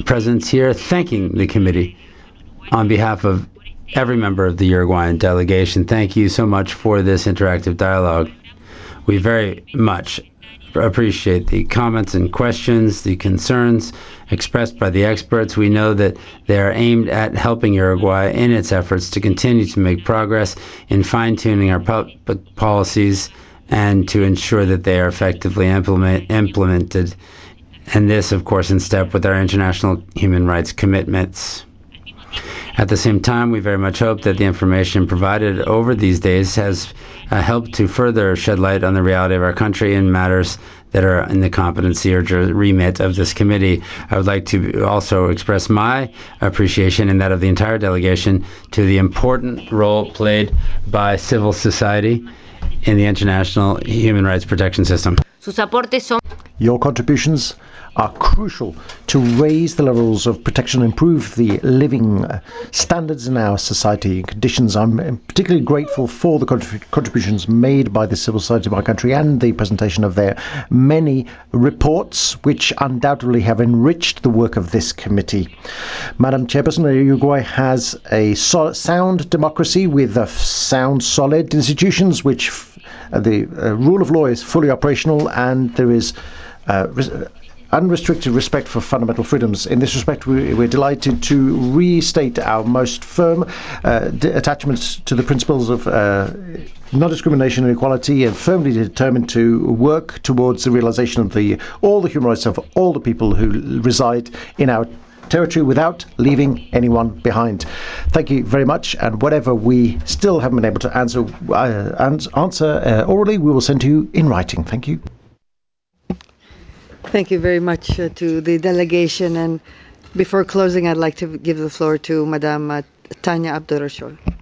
presence here, thanking the committee on behalf of every member of the Uruguayan delegation. Thank you so much for this interactive dialogue. We very much appreciate the comments and questions, the concerns expressed by the experts. We know that they are aimed at helping Uruguay in its efforts to continue to make progress in fine-tuning our public policies and to ensure that they are effectively implemented. And this, of course, in step with our international human rights commitments. At the same time, we very much hope that the information provided over these days has helped to further shed light on the reality of our country and matters that are in the competency or remit of this committee. I would like to also express my appreciation and that of the entire delegation to the important role played by civil society in the international human rights protection system. Your contributions are crucial to raise the levels of protection and improve the living standards in our society and conditions. I'm particularly grateful for the contributions made by the civil society of my country and the presentation of their many reports, which undoubtedly have enriched the work of this committee. Madam Chairperson, Uruguay has a sound democracy with sound, solid institutions, which the rule of law is fully operational, and there is unrestricted respect for fundamental freedoms. In this respect, we're delighted to restate our most firm attachment to the principles of non-discrimination and equality, and firmly determined to work towards the realization of all the human rights of all the people who reside in our territory without leaving anyone behind. Thank you very much, and whatever we still haven't been able to answer orally, we will send to you in writing. Thank you. Thank you very much to the delegation. And before closing, I'd like to give the floor to Madame Tanya Abdurrahman.